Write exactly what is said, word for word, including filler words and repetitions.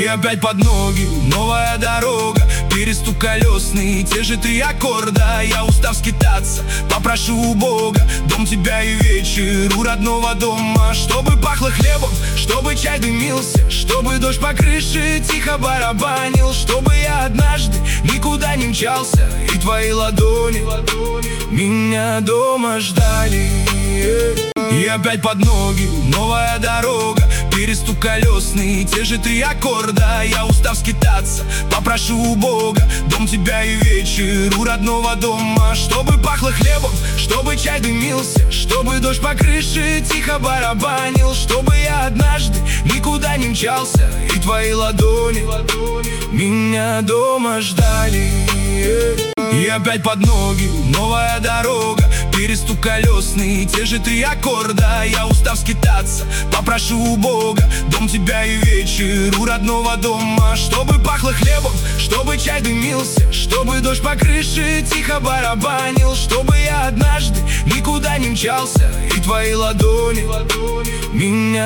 И опять под ноги новая дорога, перестук колесный, те же три аккорда. Я устав скитаться, попрошу у Бога дом тебя и вечер у родного дома. Чтобы пахло хлебом, чтобы чай дымился, чтобы дождь по крыше тихо барабанил, чтобы я однажды никуда не мчался, и твои ладони меня дома ждали. И опять под ноги новая дорога, перестук колесный, те же три аккорда. Я устав скитаться, попрошу у Бога дом тебя и вечер у родного дома. Чтобы пахло хлебом, чтобы чай дымился, чтобы дождь по крыше тихо барабанил, чтобы я однажды никуда не мчался, и твои ладони меня дома ждали. И опять под ноги новая дорога, перестук колесный, те же три аккорда. Я устав скитаться, попрошу у Бога дом тебя и вечер у родного дома. Чтобы пахло хлебом, чтобы чай дымился, чтобы дождь по крыше тихо барабанил, чтобы я однажды никуда не мчался, и твои ладони меня